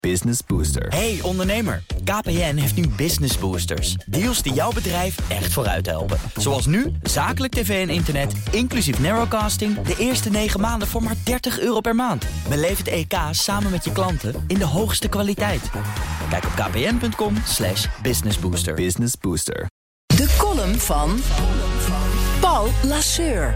Business Booster. Hey ondernemer, KPN heeft nu Business Boosters. Deals die jouw bedrijf echt vooruit helpen. Zoals nu, zakelijk tv en internet, inclusief narrowcasting... de eerste 9 maanden voor maar €30 per maand. Beleef het EK samen met je klanten in de hoogste kwaliteit. Kijk op kpn.com/businessbooster. Business Booster. De column van Paul Lasseur.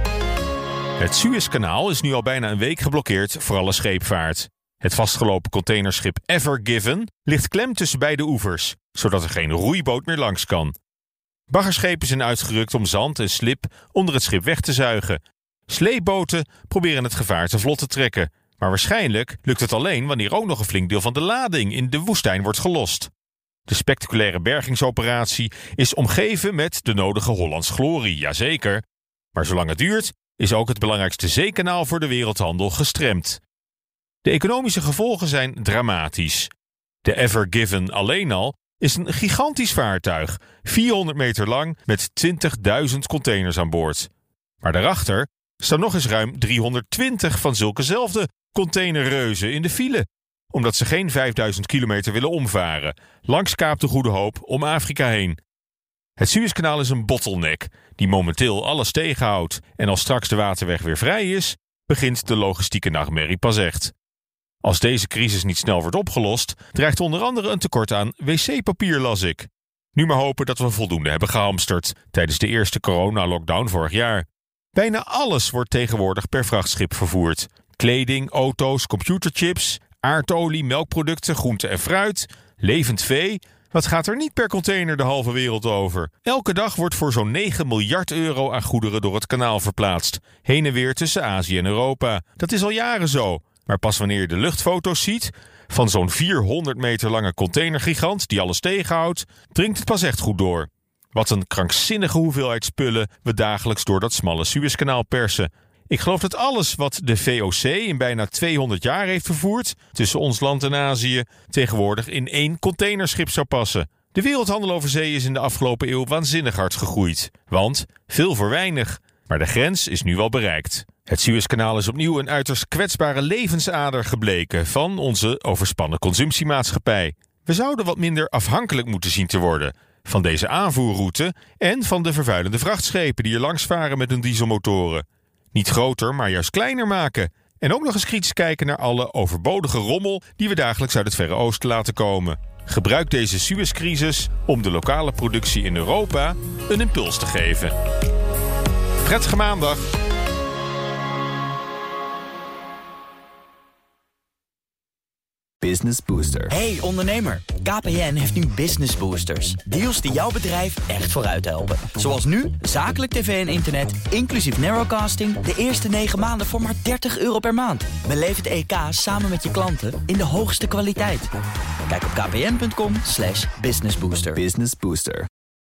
Het Suezkanaal is nu al bijna een week geblokkeerd voor alle scheepvaart. Het vastgelopen containerschip Ever Given ligt klem tussen beide oevers, zodat er geen roeiboot meer langs kan. Baggerschepen zijn uitgerukt om zand en slib onder het schip weg te zuigen. Sleepboten proberen het gevaarte vlot te trekken, maar waarschijnlijk lukt het alleen wanneer ook nog een flink deel van de lading in de woestijn wordt gelost. De spectaculaire bergingsoperatie is omgeven met de nodige Hollands glorie, jazeker. Maar zolang het duurt, is ook het belangrijkste zeekanaal voor de wereldhandel gestremd. De economische gevolgen zijn dramatisch. De Ever Given alleen al is een gigantisch vaartuig, 400 meter lang met 20.000 containers aan boord. Maar daarachter staan nog eens ruim 320 van zulkezelfde containerreuzen in de file, omdat ze geen 5000 kilometer willen omvaren, langs Kaap de Goede Hoop om Afrika heen. Het Suezkanaal is een bottleneck die momenteel alles tegenhoudt en als straks de waterweg weer vrij is, begint de logistieke nachtmerrie pas echt. Als deze crisis niet snel wordt opgelost, dreigt onder andere een tekort aan wc-papier, las ik. Nu maar hopen dat we voldoende hebben gehamsterd tijdens de eerste corona-lockdown vorig jaar. Bijna alles wordt tegenwoordig per vrachtschip vervoerd. Kleding, auto's, computerchips, aardolie, melkproducten, groente en fruit, levend vee. Wat gaat er niet per container de halve wereld over? Elke dag wordt voor zo'n 9 miljard euro aan goederen door het kanaal verplaatst. Heen en weer tussen Azië en Europa. Dat is al jaren zo. Maar pas wanneer je de luchtfoto's ziet van zo'n 400 meter lange containergigant die alles tegenhoudt, dringt het pas echt goed door. Wat een krankzinnige hoeveelheid spullen we dagelijks door dat smalle Suezkanaal persen. Ik geloof dat alles wat de VOC in bijna 200 jaar heeft vervoerd tussen ons land en Azië tegenwoordig in 1 containerschip zou passen. De wereldhandel over zee is in de afgelopen eeuw waanzinnig hard gegroeid. Want veel voor weinig. Maar de grens is nu wel bereikt. Het Suezkanaal is opnieuw een uiterst kwetsbare levensader gebleken van onze overspannen consumptiemaatschappij. We zouden wat minder afhankelijk moeten zien te worden van deze aanvoerroute en van de vervuilende vrachtschepen die er langs varen met hun dieselmotoren. Niet groter, maar juist kleiner maken. En ook nog eens kritisch kijken naar alle overbodige rommel die we dagelijks uit het Verre Oosten laten komen. Gebruik deze Suezcrisis om de lokale productie in Europa een impuls te geven. Prettige maandag! Business Booster. Hey ondernemer, KPN heeft nu Business Boosters. Deals die jouw bedrijf echt vooruit helpen. Zoals nu, zakelijk tv en internet, inclusief narrowcasting... de eerste 9 maanden voor maar €30 per maand. Beleef het EK samen met je klanten in de hoogste kwaliteit. Kijk op kpn.com/businessbooster. Business Booster.